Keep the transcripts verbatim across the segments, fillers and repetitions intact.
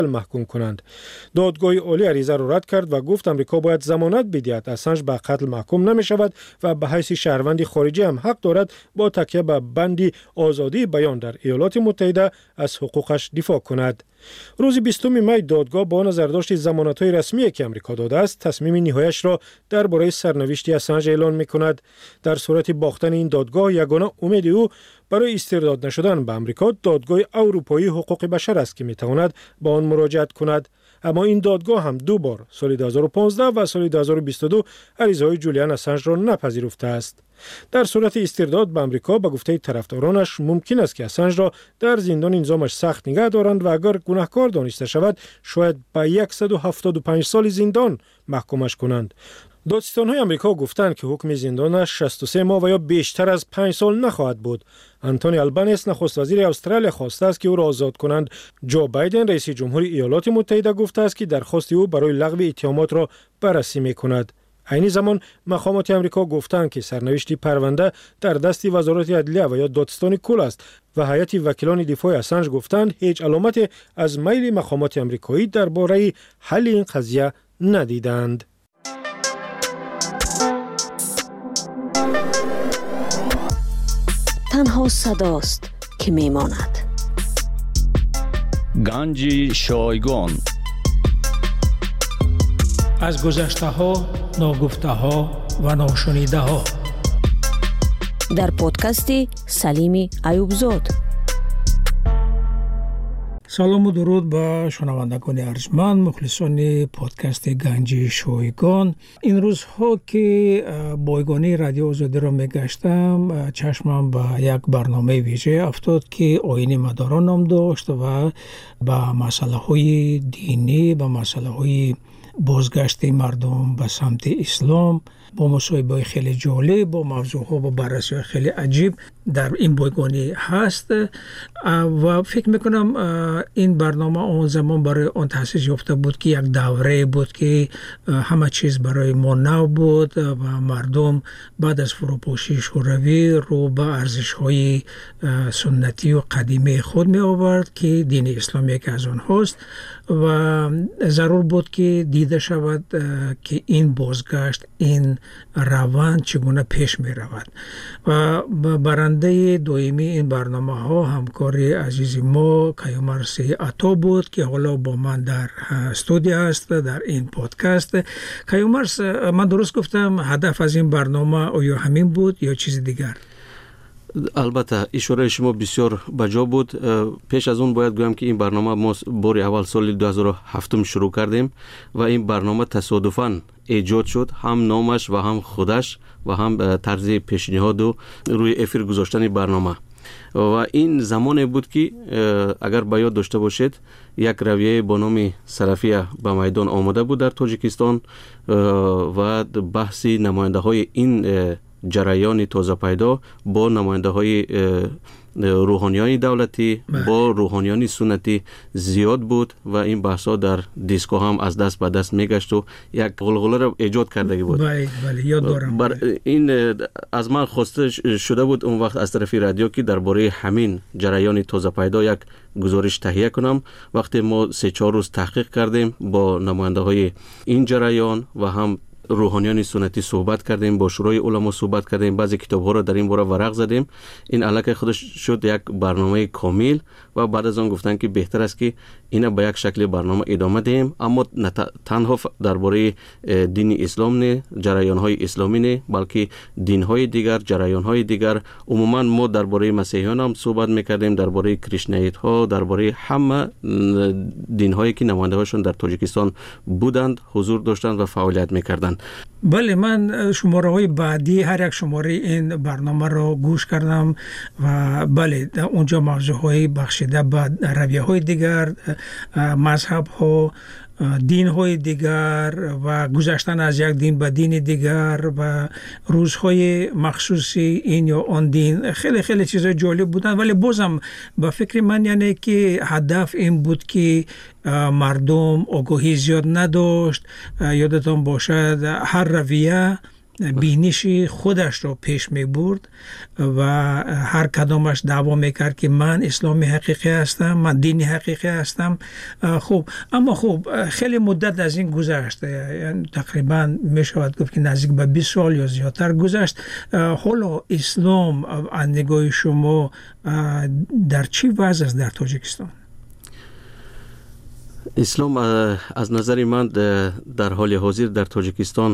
محکوم کنند. دادگاه عالی عریضه را رد کرد و گفت آمریکا باید ضمانت بدهد اسانژ به قتل محکوم نمی شود و به حیث شهروند خارجی هم حق دارد با تکیه به بند آزادی بیان در ایالات متحده از حقوقش دفاع کند. روز بیستم می دادگاه با نظرداشت ضمانت‌های رسمی که آمریکا داده است تصمیم نهاییش را درباره سرنوشت اسانژ اعلان می‌کند. در صورت باختن این دادگاه یگانه امید او برای استرداد نشدن به آمریکا دادگاه اروپایی حقوق بشر است که می‌تواند به آن مراجعت کند. اما این دادگاه هم دو بار سال دو هزار و پانزده و سال دو هزار و بیست و دو عریضه‌های جولیان اسانژ را نپذیرفته است. در صورت استرداد به آمریکا به گفته طرفدارانش ممکن است که اسانژ را در زندان نظامش سخت نگه دارند و اگر گناهکار دانسته شود شاید به صد و هفتاد و پنج سال زندان محکومش کنند. دادستان‌های آمریکا گفتند که حکم زندانش شصت و سه ماه و یا بیشتر از پنج سال نخواهد بود. آنتونی آلبانیس نخست وزیر استرالیا خواسته است که او را آزاد کنند. جو بایدن رئیس جمهور ایالات متحده گفته است که درخواست او برای لغو اتهامات را بررسی می‌کند. عین زمان مقامات آمریکا گفتند که سرنوشت پرونده در دست وزارت عدلیه و یا دادستان کل است و هیئت وکیلان دفاع اسانژ گفتند هیچ علامت از میل مقامات آمریکایی درباره حل این قضیه ندیدند. تنها صداست که میماند. گنج شایگان از گذشته ها، ناگفته ها و ناشنیده ها در پادکست سلیم ایوبزاد. سلام و درود به شنوندگان ارجمند مخلصان پادکست گنج شایگان. این روزها که بایگانی رادیو آزادی را میگشتم چشمم به یک برنامه ویژه افتاد که آیین مداران نام داشت و به مسئله های دینی، به مسئله های بازگشت مردم به سمت اسلام با مصاحبه‌های خیلی جالب، با موضوعها با بررسی خیلی عجیب در این بایگانی هست و فکر میکنم این برنامه اون زمان برای اون تأسیس یافته بود که یک دوره بود که همه چیز برای ما نو بود و مردم بعد از فروپاشی شوروی رو به ارزش‌های سنتی و قدیمی خود می آورد که دین اسلام یک از آنهاست و ضرور بود که دیده شود که این بازگشت، این روند چگونه پیش می رود و برنده دویمی این برنامه ها همکاری عزیز ما کیومرث عطا بود که حالا با من در استودیو است در این پادکست. کیومرث، من درست گفتم هدف از این برنامه آیا همین بود یا چیز دیگر؟ البته اشاره شما بسیار بجا بود. پیش از اون باید گویم که این برنامه ما بار اول سال دو هزار و هفت شروع کردیم و این برنامه تصادفاً ایجاد شد، هم نامش و هم خودش و هم طرز پیشنهاد و روی افیر گذاشتن برنامه. و این زمانی بود که اگر به یاد داشته باشید یک رویه با نام سلفیه به میدان آمده بود در تاجیکستان و بحث نماینده های این جریان تازه پیدا با نماینده های روحانیان دولتی با روحانیان سنتی زیاد بود و این بحثا در دیسکو هم از دست به دست میگشت و یک غلغله را ایجاد کرده بود. بله بله یاد دارم. بر این از من خواسته شده بود اون وقت از طرف رادیو که درباره همین جریان تازه پیدا یک گزارش تهیه کنم. وقتی ما سه چهار روز تحقیق کردیم با نماینده های این جریان و هم روحانیان سنتی صحبت کردیم، با شورای علما صحبت کردیم، بعضی کتاب‌ها را در این باره ورق زدیم. این الک خودش شد یک برنامه کامل و بعد از آن گفتن که بهتر است که اینا به یک شکل برنامه ادامه دهیم، اما تنها درباره دین اسلام نه، جریان‌های اسلامی نه، بلکه دین‌های دیگر، جریان‌های دیگر. عموما ما درباره مسیحیان هم صحبت می‌کردیم، درباره کریشنایت‌ها، درباره همه دین‌هایی که نماینده‌هاشون در تاجیکستان بودند، حضور داشتند و فعالیت می‌کردند. بله، من شماره های بعدی هر یک شماره این برنامه را گوش کردم و بله اونجا موضوع های بخشیده به رویه های دیگر، مذهب ها، دین های دیگر و گذشتن از یک دین به دین دیگر و روزهای مخصوصی این یا آن دین، خیلی خیلی چیزای جالب بودن. ولی بازم به فکر من یعنی که هدف این بود که مردم آگاهی زیاد نداشت. یادتان باشد هر رویه بینش خودش رو پیش می برد و هر کدامش دعوا میکرد که من اسلامی حقیقی هستم، من دینی حقیقی هستم. خب اما خب خیلی مدت از این گذشت، یعنی تقریبا می شود گفت که نزدیک به بیست سال یا زیادتر گذشت. حالا اسلام از نگاه شما در چی وضع است در تاجیکستان؟ اسلام از نظر من در حال حاضر در تاجیکستان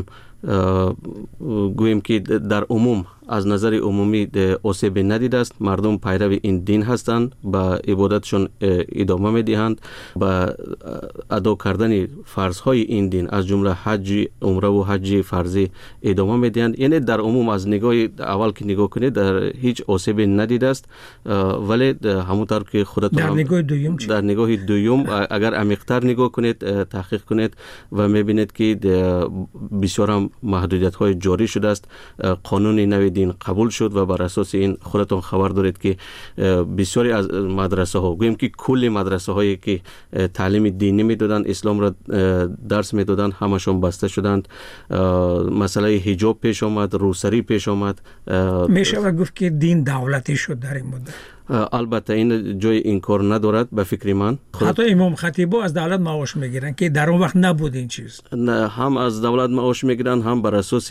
گویم که در عموم از نظر عمومی آسیب ندیده است. مردم پیرو این دین هستند، با عبادتشون ادامه میدهند، با ادا کردن فرضهای این دین از جمله حج، عمره و حج فرضی ادامه میدهند. یعنی در عموم از نگاه اول که نگاه کنید در هیچ آسیب ندیده است. ولی همونطور که خودتون در نگاه دوم چی؟ در نگاه دوم اگر عمیق‌تر نگاه کنید، تحقیق کنید و میبینید که بسیار محدودیت های جاری شده است. قانون نو دین قبول شد و بر اساس این خودتون خبر دارید که بسیاری از مدرسه ها، گویم که کل مدرسه هایی که تعلیم دینی میدادند، اسلام را درس میدادند، همشون بسته شدند. مسئله حجاب پیش آمد، روسری پیش آمد. میشه گفت که دین دولتی شد در این مدت. البته این جای انکار ندارد به فکر من. حتی امام خطیبا از دولت معاش میگیرن که در اون وقت نبود این چیز. نه، هم از دولت معاش میگیرن، هم بر اساس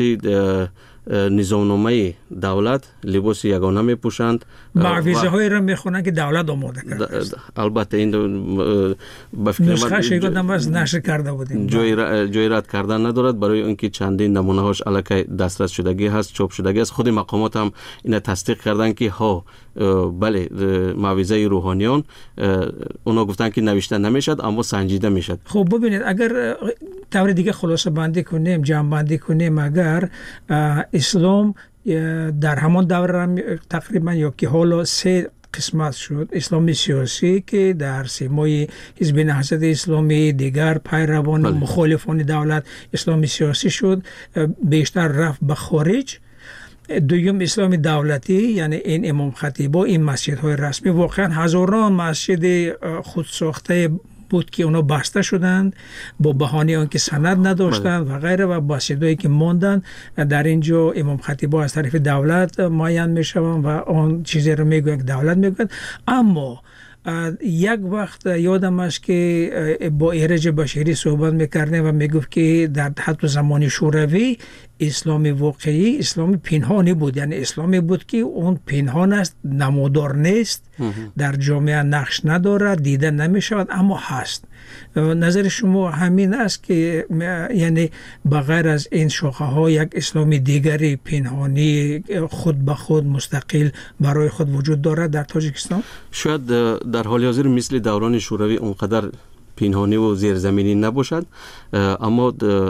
نظامنامه دولت لباس یگانه میپوشند. معویزه های را میخونن که دولت آماده کرده است. البته این به فکر من نسخه شیگادم از نشر کرده بودیم. جای جای رد کردن ندارد، برای اینکه چندین نمونه هاش الکی دسترس شدگی هست، چاپ شدگی است. خود مقامات هم این تصدیق کردن که ها بله معویزه روحانیان اونا گفتن که نوشته نمیشد اما سنجیده میشد. خب ببینید اگر طور دیگه خلاصه بندی کنیم، جمع بندی کنیم، اگر اسلام در همان دوره تقریبا یا که حالا سه قسمت شد. اسلامی سیاسی که در سیمای حزب نهضت اسلامی، دیگر پیروان بله. مخالفان دولت اسلامی سیاسی شد، بیشتر رفت به خارج. دویم اسلام دولتی، یعنی این امام خطیبا، این مسجدهای رسمی، واقعا هزاران مسجد خودساخته بود که اونا بسته شدند با بهانه آنکه سند نداشتند و غیره، و مسجدهایی که ماندن در اینجا امام خطیبا از طرف دولت معین میشوند و آن چیزی رو میگویند که دولت میگوید. اما یک وقت یادم است که با ایرج بشیری صحبت میکردیم و میگفت که در حتی زمان شوروی اسلام واقعی اسلام پنهانی بود، یعنی اسلامی بود که اون پنهان است، نمودار نیست، در جامعه نقش ندارد، دیده نمی شود، اما هست. نظر شما همین است که یعنی بغیر از این شاخه ها یک اسلام دیگری پنهانی خود به خود مستقل برای خود وجود دارد در تاجیکستان؟ شاید در حال حاضر مثل دوران شوروی اونقدر پنهانی و زیرزمینی نباشد، اما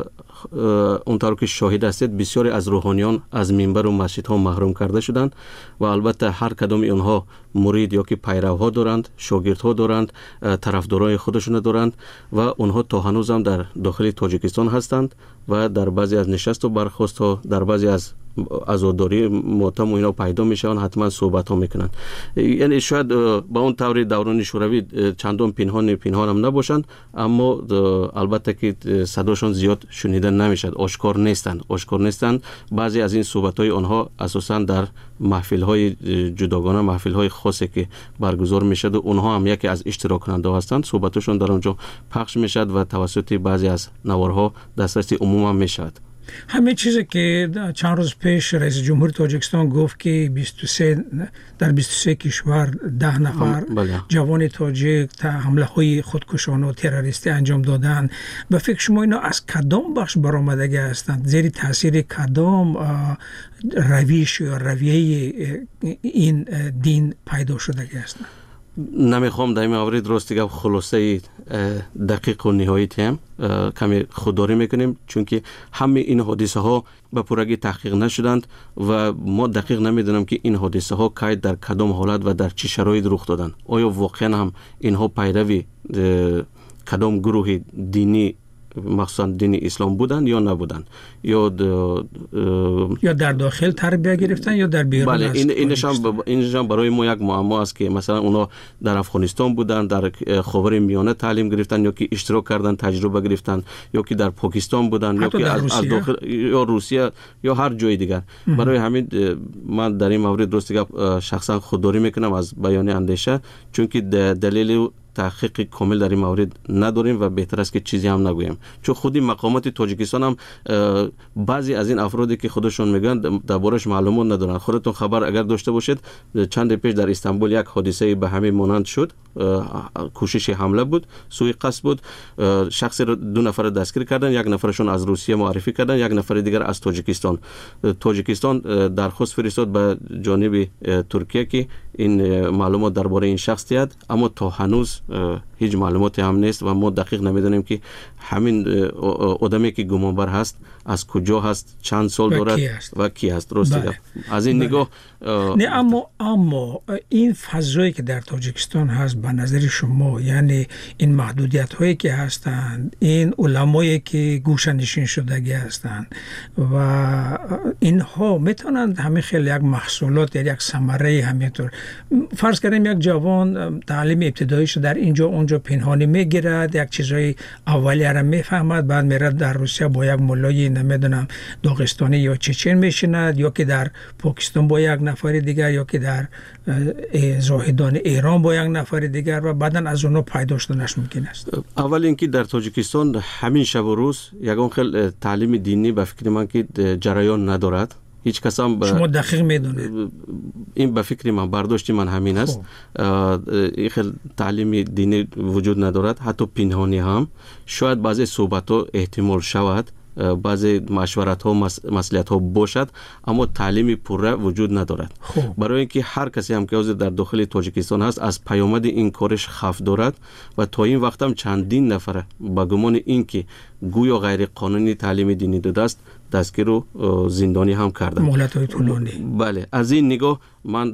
اونطور که شاهد هستید بسیاری از روحانیان از منبر و مسجدها محروم کرده شدند و البته هر کدام اینها مرید یا که پیروها دارند، شاگردها دارند، طرفدارای خودشون دارند و اونها تا هنوز هم در داخل تاجیکستان هستند و در بعضی از نشست و برخاست ها، در بعضی از عزاداری ماتم و اینا پیدا میشن، حتما صحبت ها میکنن. یعنی شاید با اون طور دوران شوروی چندان پنهان پنهان هم نباشند، اما البته که صداشون زیاد شنیده نمیشد، آشکار نیستند آشکار نیستند بعضی از این صحبت های آنها اساسا در محفل های جداگانه، محفل های خاصی که برگزار میشد و اونها هم یکی از اشتراک کننده هستند، صحبتشون در اونجا پخش میشد و توسط بعضی از نوارها دسترسی عموم هم میشد. همه چیزی که چند روز پیش رئیس جمهور تاجیکستان گفت که بیست و سه در بیست و سه کشور ده نفر جوان تاجیک حمله های خودکشانه و تروریستی انجام دادن، به فکر شما اینا از کدام بخش برآمدگی هستند؟ زیر تاثیر کدام رویش یا رویه این دین پیدا شدگی هستند؟ نمیخوام در این مورد راستی گفت خلاصه دقیق و نهایتی هم کمی خودداری میکنیم، چون که همه این حادثه ها به پورگی تحقیق نشدند و ما دقیق نمیدونم که این حادثه ها کی در کدام حالت و در چه شرایط رخ دادن. آیا واقعا هم اینها پیروی کدام گروه دینی مخصوصا دین اسلام بودن یا نبودن، یا یا در داخل تربیت گرفتن یا در بیرون. بله این اینشان ب... اینشان برای ما یک معما است که مثلا اونا در افغانستان بودن، در خاورمیانه تعلیم گرفتن یا که اشتراک کردن تجربه گرفتن، یا که در پاکستان بودن یا که از, از داخل یا روسیه یا هر جای دیگر. برای همین من در این مورد درست شخصا خودداری میکنم از بیان اندیشه، چون که دلیل تحقیق کامل در این مورد نداریم و بهتر است که چیزی هم نگویم، چون خودی مقامات تاجیکستان هم بعضی از این افرادی که خودشون میگن دربارش معلومات ندارن. خودتون خبر اگر داشته باشید چند پیش در استانبول یک حادثه به همین مانند شد، کوشش حمله بود، سوء قصد بود، شخصی رو دو نفر دستگیر کردن، یک نفرشون از روسیه معرفی کردن، یک نفر دیگر از تاجیکستان. تاجیکستان درخواست فرستاد به جانب ترکیه که این معلومات درباره این شخص دهد، اما تا هنوز هیچ معلوماتی هم نیست و ما دقیق نمیدونیم که همین آدمی که گمانبر هست از کجا هست، چند سال دارد و کی هست. درسته؟ بله. از این بله. نگاه نه اما اما این فضایی که در تاجیکستان هست به نظر شما، یعنی این محدودیت هایی که هستند، این علمایی که گوشه‌نشین شدگی هستند و اینها میتونند همه خیلی یک محصولات یا یک ثمره همینطور، فرض کنیم یک جوان تعلیم ابتداییش در اینجا اونجا پنهانی میگیرد، یک چیزای اولیه را میفهمد، بعد میره در روسیه با یک مولای نمیدونم داغستانی یا چچن میشیند، یا که در پاکستان با یک نفر دیگر، یا که در زاهدان ایران با یک نفر دیگر و بعدن از اونها پیدا شدنش ممکن است. اول اینکه در تاجیکستان همین شب و روز یگان خیلی تعلیم دینی به فکر من که جریان ندارد. هیچ کس هم ب... شما دقیق میدونید این به فکر من برداشت من همین است. این خیلی تعلیم دینی وجود ندارد، حتی پنهانی هم. شاید بعضی صحبت ها احتمال شود، بعضی مشورت ها مصلحت ها باشد، اما تعلیم پوره وجود ندارد. خوب. برای اینکه هر کسی هم که در داخل تاجیکستان هست از پیامد این کارش خوف دارد و تا این وقت هم چندین نفر با گمان اینکه گویا غیر قانونی تعلیم دینی داده است دستگیر و زندانی هم کردن. مهلت‌های طولانی. بله، از این نگاه من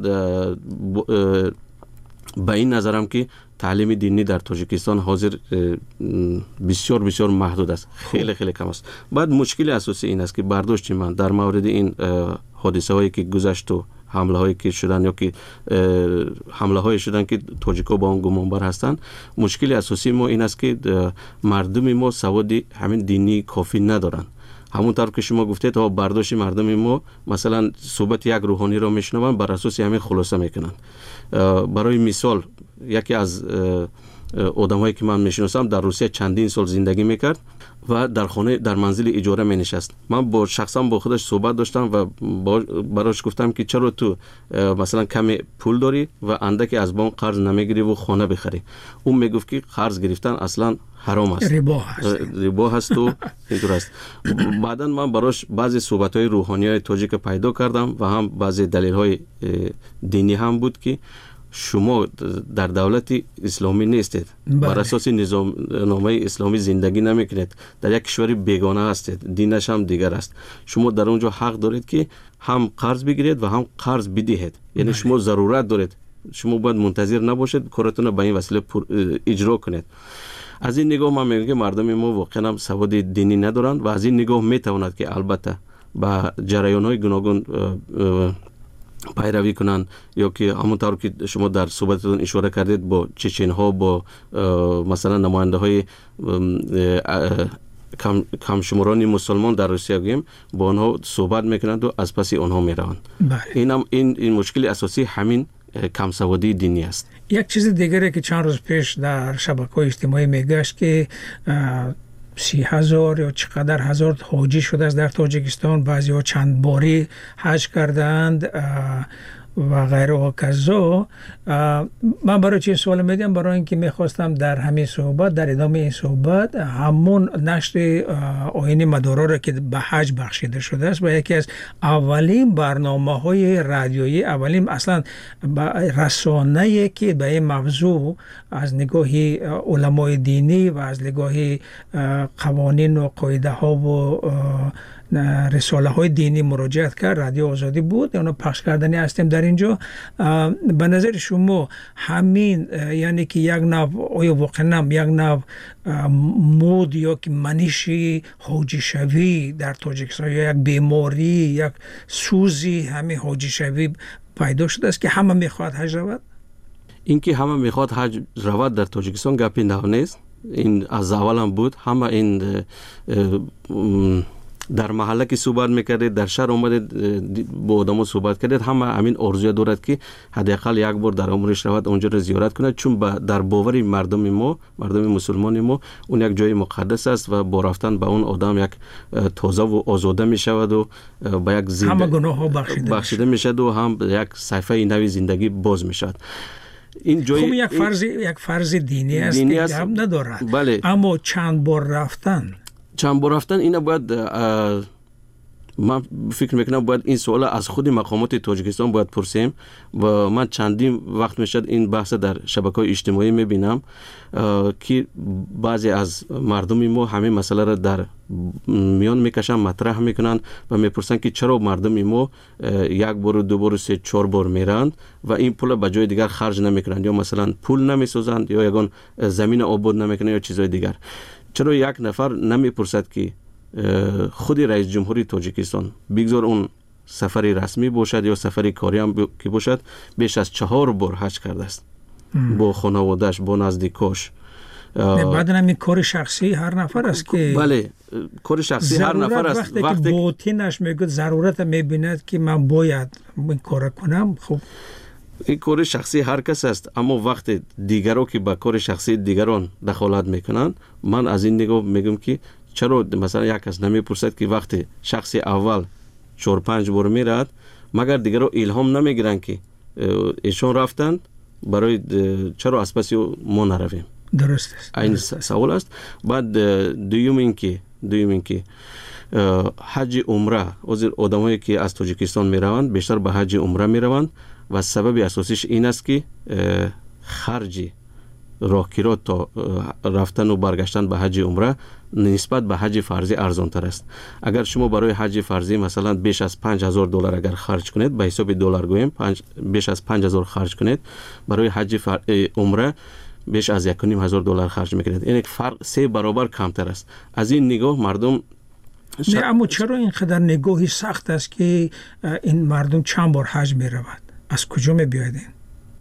به این نظرم که تعلیم دینی در تاجیکستان حاضر بسیار بسیار محدود است، خیلی خیلی کم است. بعد مشکل اساسی این است که برداشت من در مورد این حادثه هایی که گذشت و حمله هایی که شدن یا که حمله هایی شدن که تاجیکا با اون گمانبر هستند، مشکل اساسی ما این است که مردم ما سواد همین دینی کافی ندارن. همونطور که شما گفتید تا برداشت مردم ما مثلا صحبت یک روحانی را میشنون بر اساس همین خلاصه میکنن. برای مثال یکی از آدمایی که من میشناسم در روسیه چندین سال زندگی میکرد و در خانه در منزل اجاره می نشست. من با شخصا با خودش صحبت داشتم و براش گفتم که چرا تو مثلا کمی پول داری و اندکی از بانک قرض نمیگیری و خانه بخری؟ اون میگفت که قرض گرفتن اصلا حرام است، ربا هست ربا هست و اینطور است. بعدن من براش بعضی صحبت‌های روحانیای تاجیک پیدا کردم و هم بعضی دلیل‌های دینی هم بود که شما در دولت اسلامی نیستید، بر اساس نظام نامه اسلامی زندگی نمیکنید، در یک کشور بیگانه هستید، دینش هم دیگر است. شما در اونجا حق دارید که هم قرض بگیرید و هم قرض بدهید، یعنی بله. شما ضرورت دارید، شما باید منتظر نباشید کارتون به این وسیله اجرا کنید. از این نگاه من میگم که مردم ما واقعا هم سواد دینی ندارند و از این نگاه میتواند که البته با جریان‌های گوناگون پیروی کنند، یا که همونطور که شما در صحبتتون اشاره کردید با چچن ها، با مثلا نماینده های کم کمشمرانی مسلمان در روسیه گیم با آنها صحبت میکنند و از پس آنها میروند. این هم این این مشکل اساسی همین کم سوادی دینی است. یک چیز دیگری که چند روز پیش در شبکه‌های اجتماعی میگشت که سی هزار یا چقدر هزار حاجی شده است در تاجیکستان، بعضی ها چند باری حج کردند و غیره و کذا. من برای چه سوال میدیم؟ برای اینکه میخواستم در همین صحبت، در ادامه این صحبت، همون نشر آیین مدارا را که به حج بخشیده شده است و یکی از اولین برنامه های رادیویی، اولین اصلا رسانه‌ای که به این موضوع از نگاه علمای دینی و از نگاه قوانین و قاعده ها و رساله های دینی مراجعت کرد، رادیو آزادی بود، اونو پخش کردنی هستیم در اینجا. به نظر شما همین یعنی که یک نوع آیا واقعا یک نوع مود یا که منشی حاجی شوی در تاجیکستان یا یک بیماری یک سوزی همین حاجی شوی پیدا شده است که همه میخواد حج رود؟ اینکه همه میخواد حج رود در تاجیکستان گپی نو نیست. این از اول هم بود. همه این در محله که صحبت میکردید، در شهر اومدید با آدمو صحبت کردید، همه همین آرزوی دارد که حداقل یک بار در عمرش رود اونجا رو زیارت کنه، چون در باور مردم ما، مردم مسلمان ما، اون یک جای مقدس است و با رفتن به اون آدم یک تازه و آزاده میشود و با یک زنده همه گناه ها بخشیده, بخشیده میشد و هم یک صفحه نوی زندگی باز میشد. این جای خب یک فرض یک فرض دینی است دینی که است. هم ندارد. بله. اما چند بار رفتن چند بار رفتن اینا باید من فکر میکنم باید این سوال از خود مقامات تاجیکستان باید پرسیم و من چندین وقت میشد این بحث در شبکه‌های اجتماعی میبینم که بعضی از مردم ما همین مسئله را در میان میکشن، مطرح میکنن و میپرسن که چرا مردم ما یک بار دو بار سه چهار بار میرند و این پول به جای دیگر خرج نمیکنند، یا مثلا پول نمیسازند یا یگان زمین آباد نمیکنند یا چیزهای دیگر. چرا یک نفر نمیپرسد که خود رئیس جمهوری تاجیکستان بگذار اون سفری رسمی باشد یا سفری کاری هم که باشد بیش از چهار بار حج کرده است با خانواده‌اش، با نزدیکاش. بعد همین کار شخصی هر نفر است که بله کار شخصی هر نفر است. وقتی, وقتی که باطنش میگه ضرورت میبیند که من باید این کار کنم، خب این کار شخصی هر کس است، اما وقت دیگران که با کار شخصی دیگران دخالت میکنن، من از این نگاه میگم که چرا مثلا یک کس نمیپرسد که وقتی شخصی اول چهار پنج بار میرد مگر دیگران الهام نمیگیرن که ایشون رفتند برای چرا از پس ما نرویم؟ درست است. این سوال است. بعد دوم این که دوم این که حج عمره از آدمایی که از تاجیکستان میروند بیشتر به حج عمره میروند و سبب اساسیش این است که خرجی راهگیرا تا رفتن و برگشتن به حج عمره نسبت به حج فرضی ارزان تر است. اگر شما برای حج فرضی مثلا بیش از پنج هزار دلار اگر خرج کنید، به حساب دلار گویم بیش از پنج هزار خرج کنید، برای حج عمره بیش از یک و نیم هزار دلار خرج میکنید. این یک فرق سه برابر کمتر است. از این نگاه مردم ش... نه اما چرا اینقدر نگاهی سخت است که این مردم چند بار حج میرود؟ از کجا میبیاید این؟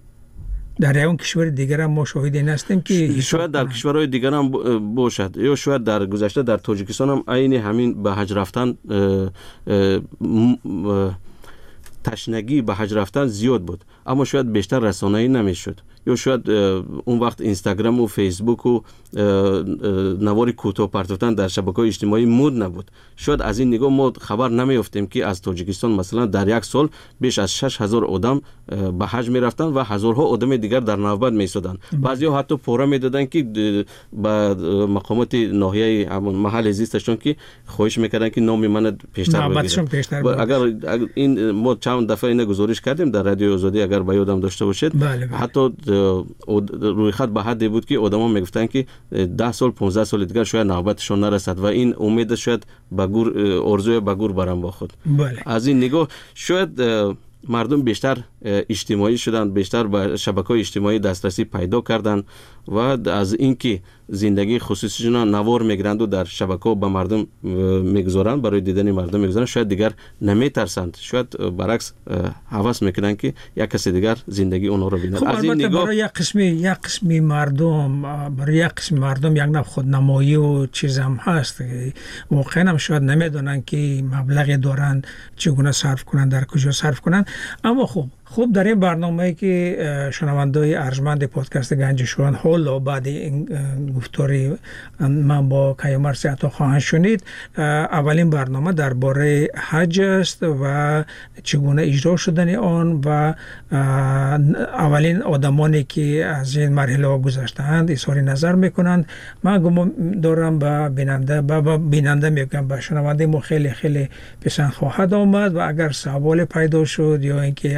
در اون کشور دیگر هم ما شاهد این هستیم که شاید در کشورهای دیگر هم باشد یا شاید در گذشته در تاجیکستان هم عین همین به حج رفتن تشنگی به حج رفتن زیاد بود، اما شاید بیشتر رسانه‌ای نمیشد، یا شاید اون وقت اینستاگرام و فیسبوک و نوار کوتاه پرتوتن در شبکه‌های اجتماعی مود نبود. شاید از این نگاه ما خبر نمیافتیم که از تاجیکستان مثلا در یک سال بیش از شش هزار آدم به حج میرفتن و هزارها آدم دیگر در نوبت میایستادن. بعضیا حتی پورا میدادن که به مقامات ناحیه محل زیستشون که خواهش میکردن که نام من پیشتر بگیرن. اگر این ما چند دفعه اینو گزارش کردیم در رادیو آزادی، اگر به یادم داشته باشید. بله بله. حتی روی خط به حدی بود که آدما میگفتن که ده سال پانزده سال دیگر شاید نوبتشون نرسد و این امید شاید به گور ارزوی به گور برام با خود. بله. از این نگاه شاید مردم بیشتر اجتماعی شدن، بیشتر به شبکه‌های اجتماعی دسترسی پیدا کردن و از اینکه زندگی خصوصیشون نوار میگیرند و در شبکه‌ها به مردم میگذارند، برای دیدن مردم میگذارند، شاید دیگر نمیترسند، شاید برعکس هوس میکنن که یک کسی دیگر زندگی اونها رو ببینه. خب از این نگاه برای یک قسمی یک قسمی مردم برای یک قسم مردم یک نوع خودنمایی و چیز هم هست، واقعا هم شاید نمیدونن که مبلغی دارن چگونه صرف کنن، در کجا صرف کنن. اما خب خوب در این برنامه‌ای که شنونده‌های ارجمند پادکست گنج شویگان حالا بعد این گفتاری من با کیامرث عطا خواهند شنید، اولین برنامه درباره حج است و چگونه اجرا شدن آن و اولین آدمانی که از این مرحله گذشته‌اند اظهار نظر میکنند. من گمان دارم با بیننده با بیننده میگم با شنونده ما خیلی خیلی پسند خواهد آمد و اگر سوال پیدا شد یا اینکه اندیشه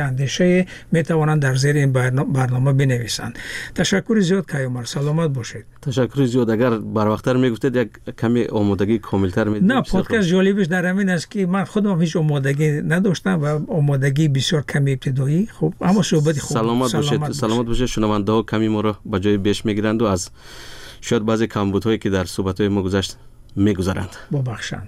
نقشه می توانند در زیر این برنامه بنویسند. تشکر زیاد کیومرث، سلامت باشید. تشکر زیاد. اگر بر وقتتر میگفتید یک کمی آمادگی کاملتر میدید. نه، پادکست جالبش در همین است که من خودم هیچ آمادگی نداشتم و آمادگی بسیار کمی ابتدایی. خب اما صحبت خوب. سلامت باشید. سلامت باشید. شنونده ها کمی ما رو به جای بیش میگیرند و از شاید بعضی کمبودهایی که در صحبت‌های ما گذشت میگذارند. ببخشند.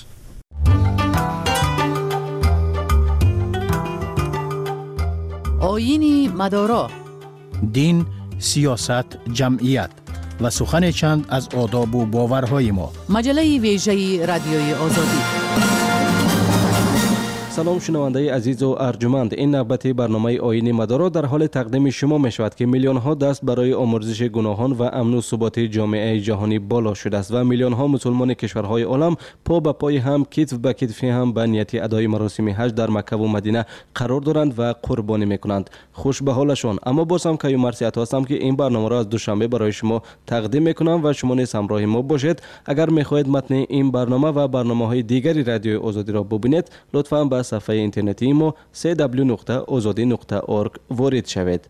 آیین مدارا، دین، سیاست، جمعیت و سخن چند از آداب و باورهای ما. مجله ویژه رادیوی آزادی. سلام شنونده عزیز و ارجمند، این نوبت برنامه آیین مدارا در حال تقدیم شما می شود که میلیون ها دست برای آمرزش گناهان و امن و ثبات جامعه جهانی بالا شده است و میلیون ها مسلمان کشورهای عالم پا به پای هم، کتف به کتف هم به نیت ادای مراسم حج در مکه و مدینه قرار دارند و قربانی میکنند. خوش به حالشان. اما باز هم کیومرث هستم که این برنامه را از دوشنبه برای شما تقدیم میکنم و شما نیز همراه ما باشید. اگر میخواهید متن این برنامه و برنامه‌های دیگری رادیو آزادی را ببینید، لطفاً به صفحه اینترنتی ما سی دبلیو نقطه آزادی نقطه اورگ وارد شوید.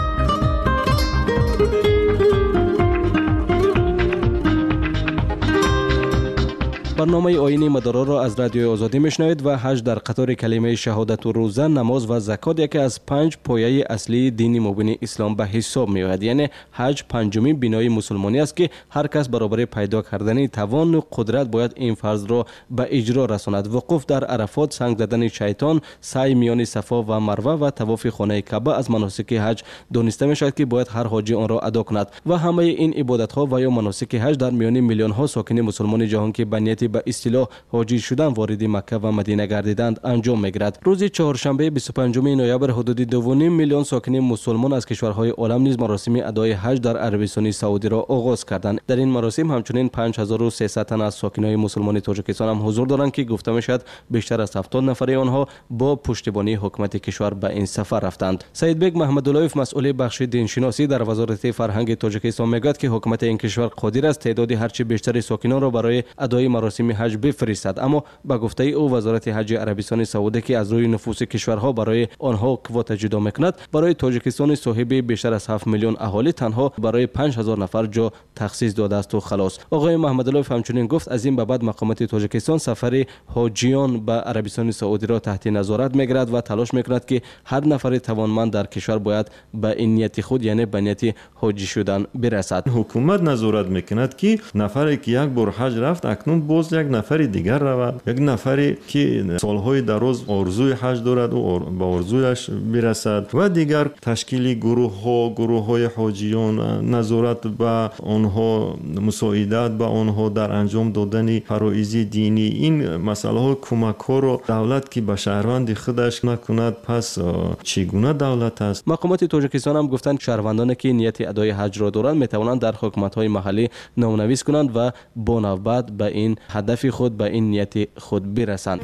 برنامه آیین مدارا را از رادیو آزادی میشنوید و حج در قطار کلمه شهادت و روزه، نماز و زکات یکی از پنج پایه اصلی دین مبین اسلام به حساب می آید. یعنی حج پنجمین بنای مسلمانی است که هر کس برابر پیدا کردن توان و قدرت باید این فرض را به اجرا رساند. وقوف در عرفات، سنگ زدن شیطان، سعی میان صفا و مروه و طواف خانه کعبه از مناسک حج دانسته می شود که باید هر حاجی آن را ادا کند و همه این عبادت ها و یا مناسک حج در میان میلیون ها ساکن مسلمان جهان که به نیت به اصطلاح حاجی شدن وارد مکه و مدینه گردیدند انجام میگیرد. روز چهارشنبه بیست و پنجم نوامبر حدود دو و نیم میلیون ساکن مسلمان از کشورهای عالم نیز مراسم ادای حج در عربستان سعودی را آغاز کردند. در این مراسم همچنین پنج هزار و سیصد تن از ساکنان مسلمان تاجیکستان هم حضور دارند که گفته میشد بیشتر از هفتاد نفر آنها با پشتیبانی حکومت کشور به این سفر رفتند. سید بیگ محمداللهیف مسئول بخش دینشناسی در وزارت فرهنگ تاجیکستان میگوید که حکومت این کشور قادر است تعداد هرچه بیشتر ساکنان را برای ادای مراسم حج بفرستد، اما با گفته او وزارت حج عربستان سعودی که از روی نفوس کشورها برای آنها کوتا جدا میکند، برای تاجیکستان صاحب بیشتر از هفت میلیون اهالی تنها برای پنج هزار نفر جا تخصیص داده است و خلاص. آقای محمداللهیف همچنین گفت از این به بعد مقامات تاجیکستان سفر حاجیان به عربستان سعودی را تحت نظارت میگیرد و تلاش میکند که هر نفر توانمند در کشور باید به این نیت خود یعنی به نیت حاجی شدن برسد. حکومت نظارت میکند که نفری که یک بار حج رفت اکنون باز یک نفری دیگر رود، یک نفری که سالهای دراز آرزوی حج دارد و به آرزویش برسد و دیگر تشکیل گروه ها گروه های حاجیان، نظارت به آنها، مساعدت به آنها در انجام دادن فرایض دینی، این مسئله ها کمک ها رو دولت که به شهروند خودش نکند پس چگونه دولت است؟ مقامات تاجیکستان هم گفتند شهروندانی که نیت ادای حج را دارند میتوانند در حکومت های محلی نامنویس کنند و با نوبت به این هدف خود به این نیت خود برسند.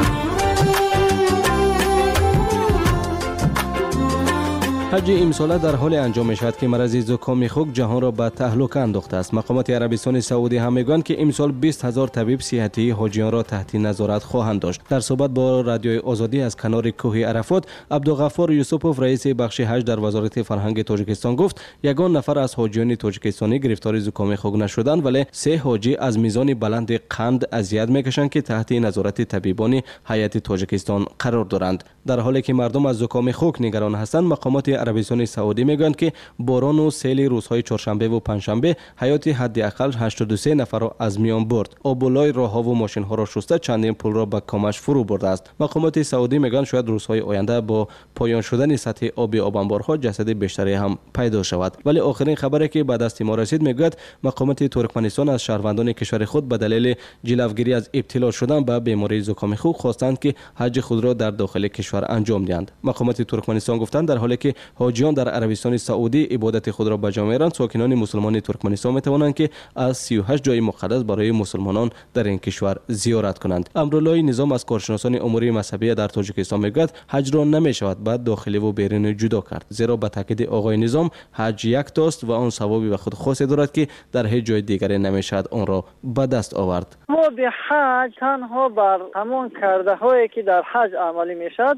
حج امساله در حال انجام می شود که مرض زکام خوک جهان را به تهلکه انداخته است. مقامات عربستان سعودی هم میگویند که امسال بیست هزار طبیب صحتی حاجیان را تحت نظارت خواهند داشت. در صحبت با رادیوی آزادی از کنار کوه عرفات، عبدالغفار یوسفوف رئیس بخش حج در وزارت فرهنگ تاجیکستان گفت یگان نفر از حاجیان تاجیکستانی گرفتار زکام خوک نشدند، ولی سه حاجی از میزان بلند قند اذیت میکشند که تحت نظارت طبیبان هیئت تاجیکستان قرار دارند. در حالی که مردم از زکام خوک نگران هستند، مقامات عربستان سعودی میگویند که باران و سیل روزهای چهارشنبه و پنجشنبه حیات حداقل هشتاد و سه نفر را از میان برد. آبولای راهها و ماشین ها را شسته چندین پل را به کامش فرو برده است. مقامات سعودی میگویند شاید روزهای آینده با پایان شدن سطح آب آبانبارها جسد بیشتری هم پیدا شود. ولی آخرین خبری که به دست ما رسید میگوید مقامات ترکمنستان از شهروندان کشور خود به دلیل جلوگیری از ابتلا شدن به بیماری زکام خوک خواستند که حج خود را در داخل کشور انجام دهند. مقامات ترکمنستان گفتند در حالی که حاجیان در عربستان سعودی عبادت خود را به جا می‌آورند، ساکنان مسلمان ترکمنستان می‌توانند که از سی و هشت جای مقدس برای مسلمانان در این کشور زیارت کنند. امرالله نظام از کارشناسان امور مذهبی در تاجیکستان میگوید حج را نمی‌شود بعد داخلی و بیرونی جدا کرد، زیرا به تاکید آقای نظام حج یک تاست و آن ثوابی به خود خاصی دارد که در هیچ جای دیگری نمی‌شود آن را به دست آورد. ثواب حج تنها بر همان کرده هایی که در حج عملی میشد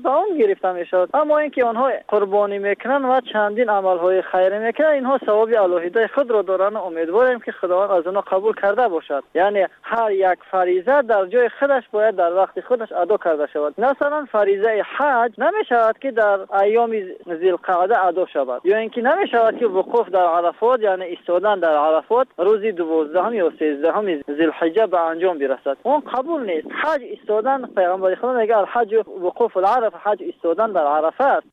به اون گرفته میشود. اما اینکه آنها قربانی میکنن و چندین عملهای خیری میکنن، اینها ثواب الهیده خود را دارن. امیدواریم که خداوند از آنها قبول کرده باشد. یعنی هر یک فریضه در جای خودش باید در وقت خودش ادا کرده شود. مثلا فریضه حج نمیشود که در ایام ذوالقعده ادا شود، یا اینکه نمیشود که وقوف در عرفات یعنی ایستادن در عرفات روز دوازدهم یا سیزدهم ذوالحجه به انجام برسد. اون قبول نیست. حج ایستادن، پیغمبر خدا میگه الحج وقوف العرفه، حج ایستادن در عرفه است.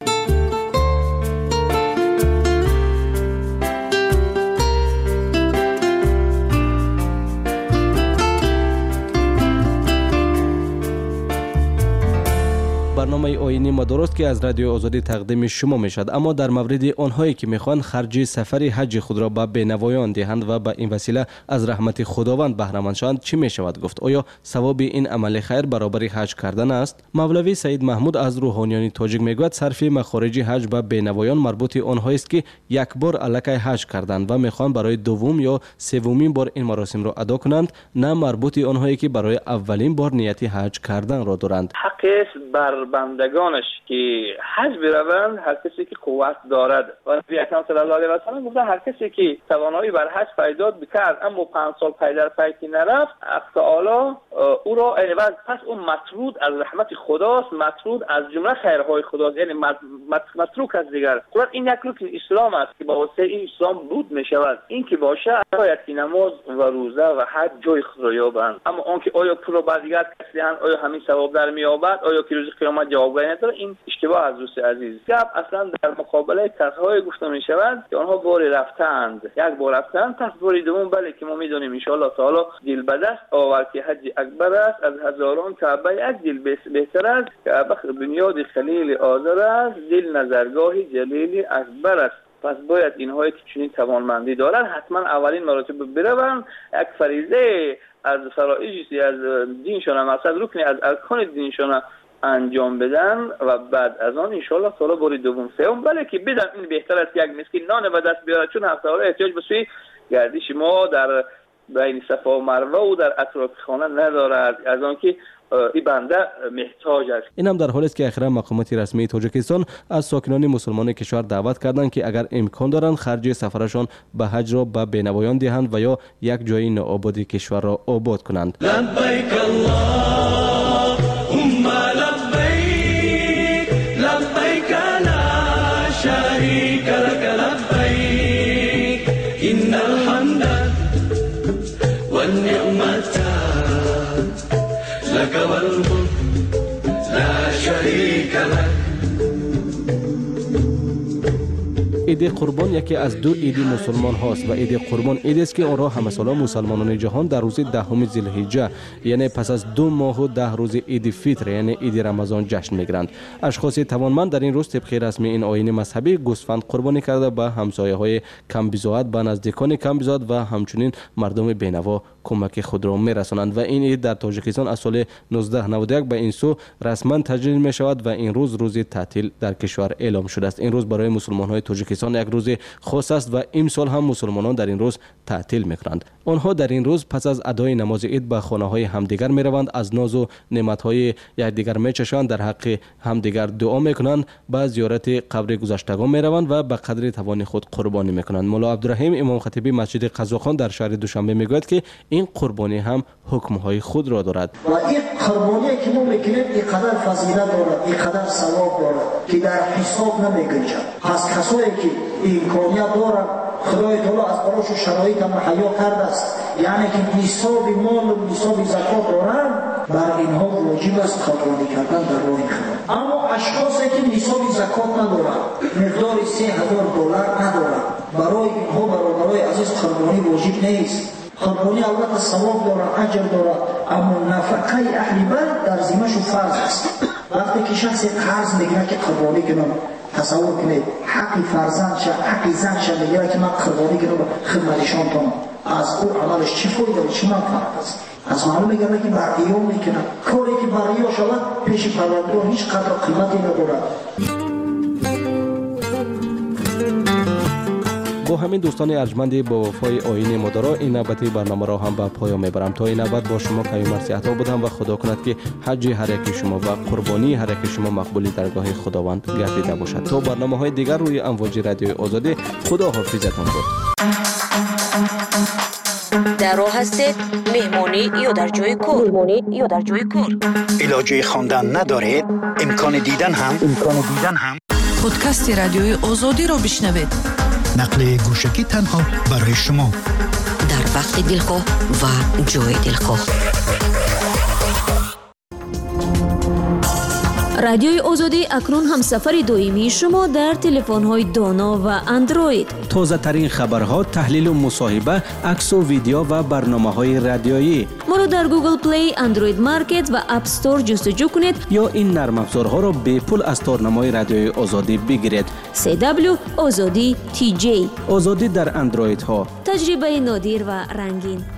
برنامه آیینی ما درست که از رادیو آزادی تقدیم شما می شد، اما در مورد آنهایی که میخوان خرج سفر حج خود را به بینوایان دهند و به این وسیله از رحمت خداوند بهره مند شوند چی می شود گفت؟ آیا ثواب این عمل خیر برابر حج کردن است؟ مولوی سید محمود از روحانیان تاجیک میگوید صرف مخارج حج به بینوایان مربوط آنهایی است که یک بار الکی حج کردند و میخوان برای دوم یا سومین بار این مراسم را ادا کنند، نه مربوط آنهایی که برای اولین بار نیت حج کردن را دارند. حق بر بندگانش که حج بروند هر کسی که قوت دارد. و نبی اکرم صلی الله علیه و سلم گفته هر کسی که توانایی بر حج پیدا بکرد اما پنج سال پی در پی که نرفت، حق تعالی او را عوض، پس اون مطرود از رحمت خداست، مطرود از جمله خیرهای خداست، یعنی متروک از دیگر. قرآن این یک رکن اسلام است که با واسطه این اسلام بود می شود. این که باشه باید که نماز و روزه و حج جای خود را یابند. اما اون که آیا پول با دیگر کسی هست، آیا همین ثواب در مییابد، آیا که روز قیامت جوابگویی نداره، این اشتباه از دوست عزیز. گپ اصلا در مقابله کسایی گفته می شود که آنها باری رفتند، یک بار رفتند، پس باری دوم بله که ما میدونیم ان شاء الله تعالی دل به دست آورد که حج اکبر است، از هزاران کعبه یک دل بهتر است، کعبه بنیاد خلیل آذر است، دل نظرگاه جلیل اکبر است. پس باید اینهایی که چنین توانمندی دارن حتما اولین مراتب بروند، یک فریضه از فرائض از دینشون، مثلا رکنی از ارکان دینشون انجام بدن و بعد از آن ان شاء الله تعالی بار دوم سوم بله که بدن. این بهتر است که یک مسکین نان به دست بیاره، چون هفته ها احتیاج به سوی گردش ما در بین صفا و مروه و در اطراف خانه ندارد، از آن که این بنده محتاج است. این هم در حالی است که اخیرا مقامات رسمی تاجیکستان از ساکنان مسلمان کشور دعوت کردند که اگر امکان دارند خرج سفرشان به حج را به بینوایان دهند و یا یک جای نوآباد کشور را آباد کنند. لبیک اللهم لبیک لبیک لا شریک لک لبیک ان الحمد والنعمت لك والملك لا شريك لك. عید قربان یکی از دو عید مسلمان هاست و عید قربان عید است که آن را همه ساله مسلمانان جهان در روز دهم ذوالحجه یعنی پس از دو ماه و ده روز عید فطر یعنی عید رمضان جشن میگیرند. اشخاص توانمند در این روز طبق رسمی این آیین مذهبی گوسفند قربانی کرده به همسایه های کم بضاعت، به نزدیکان کم بضاعت و همچنین مردم بینوا کمک خود را میرسانند و این عید در تاجیکستان از سال نوزده نود و یک به این سو رسما تجلیل می شود و این روز روز تعطیل در کشور اعلام شده است. این روز برای مسلمان های تاجیکستان یک روز خاص است و امسال هم مسلمانان در این روز تعطیل میکنند. آنها در این روز پس از ادای نماز عید به خانه های همدیگر میروند، از ناز و نعمت های یکدیگر میچشند، در حق همدیگر دعا میکنند، به زیارت قبر گذشتگان میروند و به قدر توان خود قربانی میکنند. مولا عبدالرحیم امام خطیبی مسجد قزاقان در شهر دوشنبه میگوید که این قربانی هم حکم های خود را دارد و این قربانی که ما میکنیم اینقدر فضیلت دارد، اینقدر ثواب دارد که در حساب نمیگنجد. پس کسایی که امکانیت دارند خدای تعالی از براشون شرایط مهیا کرده است، یعنی که نصاب مال و نصاب زکات دارند، بر اینها واجب است قربانی کردن در راه خدا. اما اشخاصی که نصاب زکات ندارند، مقدار سه هزار دلار ندارند، برای اینها برای عزیز قربانی واجب نیست. قربانی البته ثواب دارد، اجر دارد، اما نفقه اهل بیت در ذمه‌شون فرض است. وقتی که شخص قرض میگیره که قربانی کنم، تصور کنید حق فرزند شه، حق زن شه میگیره که من قربانی کنم خدمتشان کنم، از او عملش چی فایده و چی منفعت است؟ از معلوم میگم که بر ایام میکنم، کاری که بر ایام شود پیش پروردگار هیچ قدر قیمتی ندارد. با همین دوستان ارجمند با وفای آیین مدارا این نوبتی برنامه را هم به پایان میبرم. تا این نوبت با شما کمی مرسی عطا بودم و خدا کند که حج هر یک شما و قربانی هر یک شما مقبولی درگاه خداوند گردیده باشد. تا برنامه‌های دیگر روی امواج رادیوی آزادی، خدا حافظتان بود. در راه هستید مهمانی یا در جای کار مهمانی یا در جای کار علاجه خواندن ندارید، امکان دیدن هم امکان دیدن هم پادکست رادیوی آزادی را بشنوید. نقل گوشکی تنها برای شما در وقت دلخواه و جای دلخواه. رادیوی آزادی اکنون هم سفر دائمی شما در تلفن‌های دانا و اندروید. تازه ترین خبرها، تحلیل و مصاحبه، عکس و ویدیو و برنامه‌های رادیویی. ما را در گوگل پلی، اندروید مارکت و اپ استور جستجو کنید یا این نرم افزارها را به پول از تارنمای رادیوی آزادی بگیرید. سی دبلیو آزادی تی جی. آزادی در اندروید ها. تجربه نادر و رنگین.